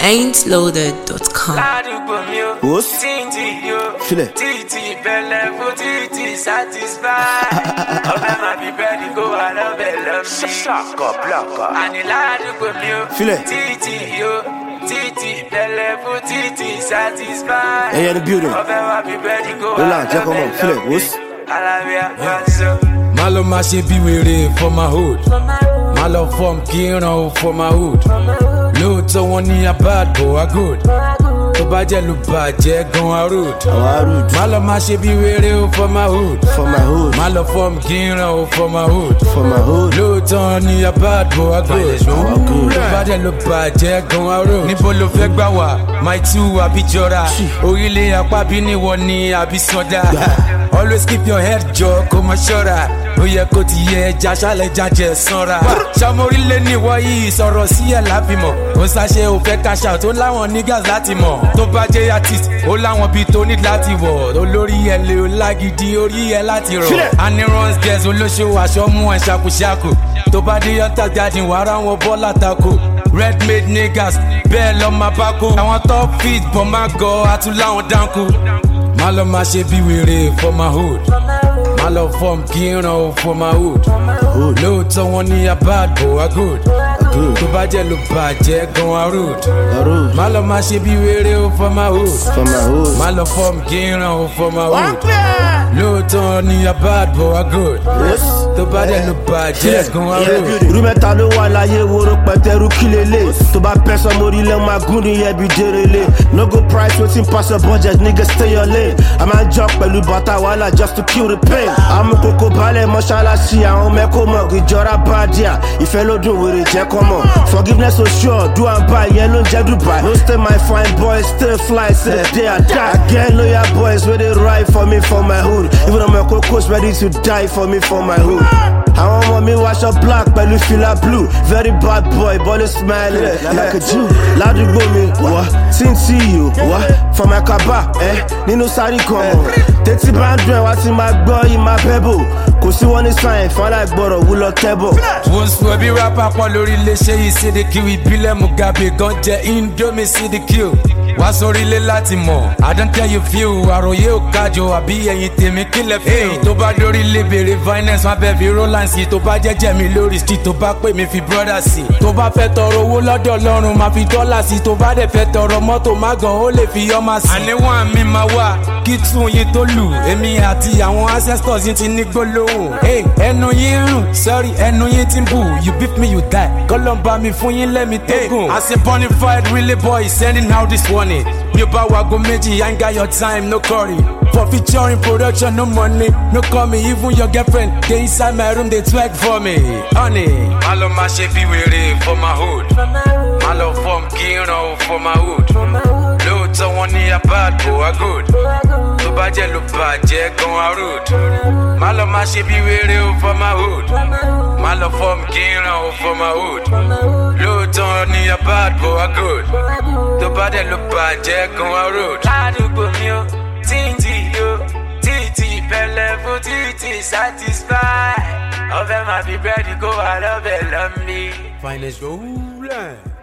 ain'tloaded.com. What's? Feel it. Feel it. Hey, the beauty. Relax, come on. Feel it. What's? My love, my shit be with it for my hood. My love from Kino for my hood. Load to one in a bad boy, I good. To budget, look bad, Jack, go a road. My love, my shit be with it for my hood. For my hood. My love from Kino for my hood. For my hood. Load to one in a bad boy, I good. To budget, look bad, Jack, go a road. Nipolo Fegbawa, my two, I be Jora. Oile, a papini, one knee, I be soda. Always keep your head joke, come a shoulder. Oye ko ti ye jasha le jaje sanra. Samori le ni wo yi sọ̀rọ̀ sí ẹ láfimọ̀. Ó ṣàṣe ó fẹ́ cash out ó láwọn niggas láti mọ̀. Tó bá jẹ́ artist ó láwọn beat tó need láti wọ̀. Olórí ẹ lè ó lágídí orí ẹ láti rọ̀. Ani runs girls olóṣèwò aṣọ mú ẹ ṣàkúṣàkù. Tó bá dé yọta garden wàrà wọn bọ́ọ̀lù àtakò. Red made niggas bẹ́ẹ̀ lọ máa bá kó. Àwọn top feet bọ̀ máa gọ àtúláwọn dánkù. My love, my shit be with it for my hood. My love from Kino for my hood. Load to one in a bad boy, I good. To budget, look bad, Jack, go a road. My love, my shit be with it for my hood. For my hood. My love from Kino for my hood. Load to one in a bad boy, I good. To budget, look bad, Jack, go a road. Rumeta ló wà láyé woro pẹ̀tẹ́rù kílélẹ̀. Tó bá pẹ́ sọmọ orílẹ̀ máa gún ní ẹbí dérélé. No go price wetin pass your budget, nigga stay your lane. I might jump pẹ̀lú bàtà wàhálà just to kill the pain. Àmú kòkó balẹ̀ mọ́ṣáláṣí àwọn mẹ́kọ́ mọ̀ ìjọra bàdíà. Ìfẹ́ ló dùn wèrè jẹ́ kọ́mọ̀. Forgiveness so sure, do and buy, yẹn ló ń jẹ́ Dubai. No stay my fine boys, stay fly, say day I die. I get loyal boys wey dey ride for me for my hood. Even though my coco's ready to die for me for my hood. Àwọn ọmọ mi wáṣọ black pẹ̀lú fìlà blue. Very bad boy, body smiling like a Jew. Ládùúgbò mi, wá, tí ń tí yìí, wá, for my kaba, nínú sáré kan mọ̀. Tètè bá ń dùn ẹ̀ wá tí máa gbọ́ yìí máa bẹ́ bò. Kò sí wọn ní sáyẹn fún aláìgbọ́rọ̀ wúlọ tẹ́bọ̀. Wọ́n sọ bí rapper pọ̀ lórí iléeṣẹ́ yìí CDQ ìbílẹ̀ Mugabe gan jẹ́ Indomie CDQ. Wá sórí ilé láti mọ̀, I don't tell you feel. Àròyé ò kájọ àbí ẹ̀yìn tèmi kílẹ̀ feel. Tó bá dórí ilé bèrè finance, wọ́n bẹ̀ fi Roland sí. Tó bá jẹ́jẹ́ mi lórí street, tó bá pè mí fi brother sí. Tó bá fẹ́ tọrọ owó lọ́dọ̀ Ọlọ́run, máa fi dọ́là sí. Tó bá dẹ̀ fẹ́ tọrọ mọ́tò má gan, ó lè fi ọmọ sí. Àníwọ̀n mi máa wà kí tún yín tó lù. Èmi àti àwọn ancestors yín ti ní gbólóhùn. Ẹnu yín rùn, sorry, ẹnu yín ti ń bù. You beat me, you die. Kọ́lọ́ bá mi fún yín lẹ́mi tó gùn. As a bonafide really boy sending out this warning. Mi ò bá wago méjì, I ain't got your time, no curry. For featuring production, no money, no call me. Even your girlfriend, they inside my room, they twerk for me. Honey, my love, my shit be with it for my hood. My love from Kino for my hood. Load to one in a bad boy, I good. To budget, look bad, Jack, go a road. My love, my shit be with it for my hood. My love from Kino for my hood. Load to one in a bad boy, I good. To budget, look bad, Jack, go a road. Titi pẹ̀lẹ́ fún titi satisfy. Ọbẹ̀ máa fi bẹ́ẹ̀dì kó wà lọ́bẹ̀ lọ́mí. Finest roller.